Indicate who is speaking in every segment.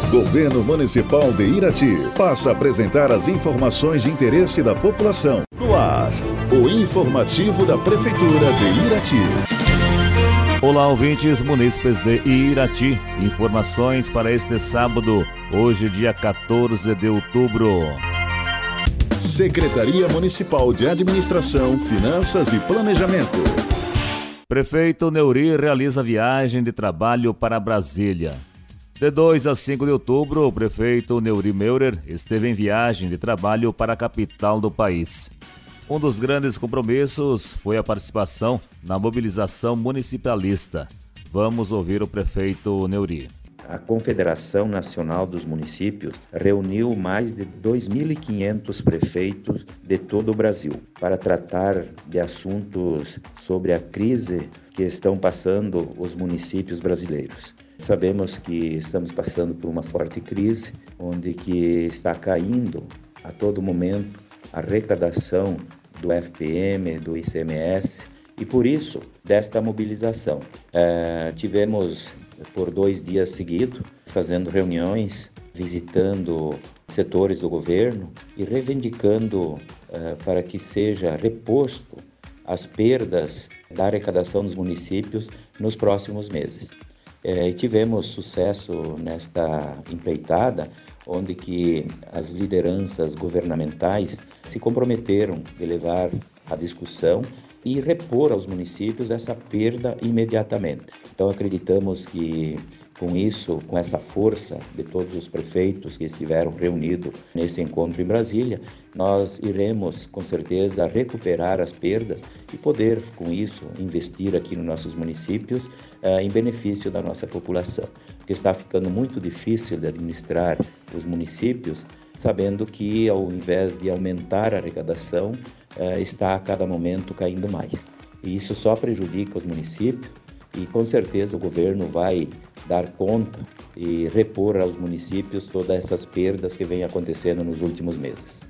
Speaker 1: Governo Municipal de Irati passa a apresentar as informações de interesse da população. No ar, o informativo da Prefeitura de Irati.
Speaker 2: Olá, ouvintes munícipes de Irati. Informações para este sábado, hoje dia 14 de outubro.
Speaker 1: Secretaria Municipal de Administração, Finanças e Planejamento.
Speaker 2: Prefeito Neuri realiza viagem de trabalho para Brasília. De 2 a 5 de outubro, o prefeito Neuri Meurer esteve em viagem de trabalho para a capital do país. Um dos grandes compromissos foi a participação na mobilização municipalista. Vamos ouvir o prefeito Neuri.
Speaker 3: A Confederação Nacional dos Municípios reuniu mais de 2.500 prefeitos de todo o Brasil para tratar de assuntos sobre a crise que estão passando os municípios brasileiros. Sabemos que estamos passando por uma forte crise, onde que está caindo a todo momento a arrecadação do FPM, do ICMS, e por isso, desta mobilização. Tivemos por 2 dias seguidos, fazendo reuniões, visitando setores do governo e reivindicando para que seja reposto as perdas da arrecadação dos municípios nos próximos meses. E tivemos sucesso nesta empreitada, onde que as lideranças governamentais se comprometeram de levar a discussão e repor aos municípios essa perda imediatamente. Então acreditamos que com isso, com essa força de todos os prefeitos que estiveram reunidos nesse encontro em Brasília, nós iremos com certeza recuperar as perdas e poder com isso investir aqui nos nossos municípios em benefício da nossa população. Porque está ficando muito difícil de administrar os municípios, sabendo que ao invés de aumentar a arrecadação, está a cada momento caindo mais. E isso só prejudica os municípios e com certeza o governo vai dar conta e repor aos municípios todas essas perdas que vêm acontecendo nos últimos meses.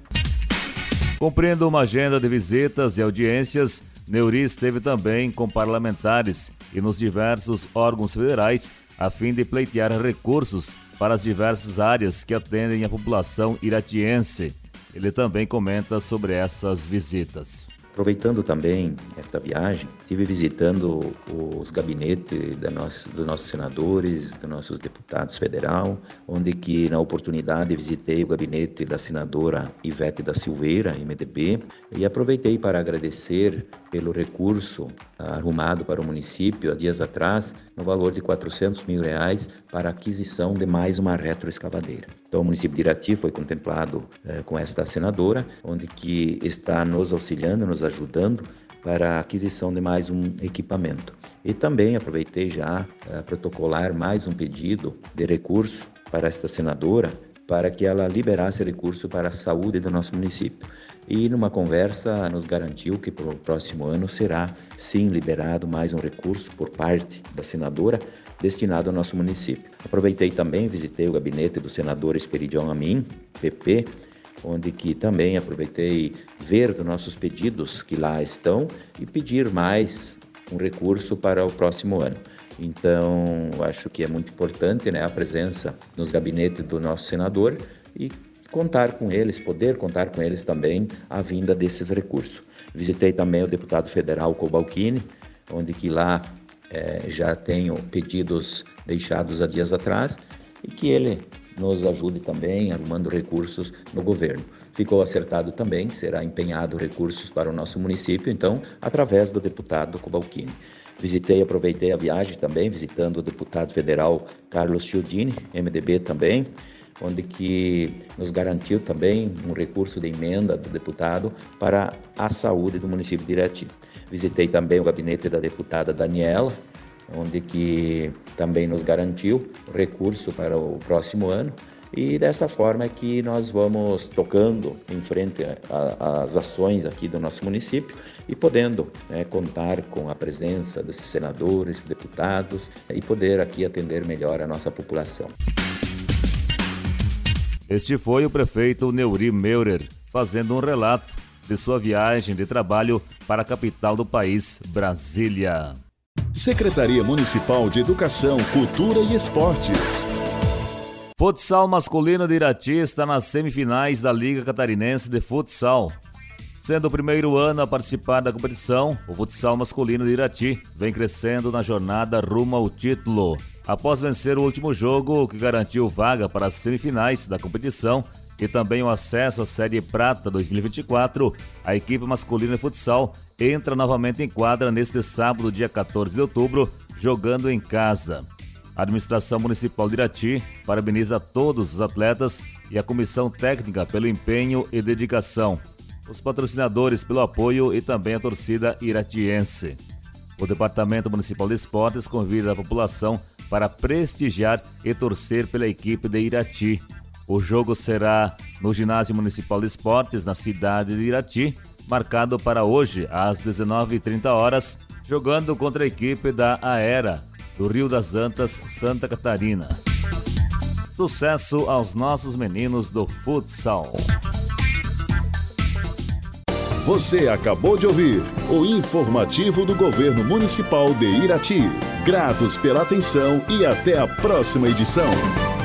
Speaker 2: Cumprindo uma agenda de visitas e audiências, Neuri esteve também com parlamentares e nos diversos órgãos federais a fim de pleitear recursos para as diversas áreas que atendem a população iratiense. Ele também comenta sobre essas visitas.
Speaker 3: Aproveitando também esta viagem, estive visitando os gabinetes dos nossos senadores, dos nossos deputados federal, onde que na oportunidade visitei o gabinete da senadora Ivete da Silveira, MDB, e aproveitei para agradecer pelo recurso arrumado para o município há dias atrás, no valor de R$400 mil para a aquisição de mais uma retroescavadeira. Então o município de Irati foi contemplado com esta senadora, onde que está nos auxiliando, nos ajudando para a aquisição de mais um equipamento. E também aproveitei já a protocolar mais um pedido de recurso para esta senadora, para que ela liberasse recurso para a saúde do nosso município. E numa conversa nos garantiu que para o próximo ano será sim liberado mais um recurso por parte da senadora destinado ao nosso município. Aproveitei também, visitei o gabinete do senador Esperidião Amin, PP, onde que também aproveitei ver dos nossos pedidos que lá estão e pedir mais um recurso para o próximo ano. Então, acho que é muito importante, a presença nos gabinetes do nosso senador e contar com eles, poder contar com eles também a vinda desses recursos. Visitei também o deputado federal Cobalcini, onde que lá já tenho pedidos deixados há dias atrás e que ele nos ajude também arrumando recursos no governo. Ficou acertado também que será empenhado recursos para o nosso município, então, através do deputado Cobalcini. Aproveitei a viagem também, visitando o deputado federal Carlos Chiodini, MDB também, onde que nos garantiu também um recurso de emenda do deputado para a saúde do município de Irati. Visitei também o gabinete da deputada Daniela, onde que também nos garantiu recurso para o próximo ano. E dessa forma é que nós vamos tocando em frente às ações aqui do nosso município e podendo contar com a presença desses senadores, deputados e poder aqui atender melhor a nossa população.
Speaker 2: Este foi o prefeito Neuri Meurer fazendo um relato de sua viagem de trabalho para a capital do país, Brasília.
Speaker 1: Secretaria Municipal de Educação, Cultura e Esportes.
Speaker 2: Futsal masculino de Irati está nas semifinais da Liga Catarinense de Futsal. Sendo o primeiro ano a participar da competição, o futsal masculino de Irati vem crescendo na jornada rumo ao título. Após vencer o último jogo, que garantiu vaga para as semifinais da competição e também o acesso à Série Prata 2024, a equipe masculina de futsal entra novamente em quadra neste sábado, dia 14 de outubro, jogando em casa. A administração municipal de Irati parabeniza todos os atletas e a comissão técnica pelo empenho e dedicação, os patrocinadores pelo apoio e também a torcida iratiense. O Departamento Municipal de Esportes convida a população para prestigiar e torcer pela equipe de Irati. O jogo será no Ginásio Municipal de Esportes, na cidade de Irati, marcado para hoje, às 19h30, jogando contra a equipe da Aera, do Rio das Antas, Santa Catarina. Sucesso aos nossos meninos do futsal.
Speaker 1: Você acabou de ouvir o informativo do Governo Municipal de Irati. Gratos pela atenção e até a próxima edição.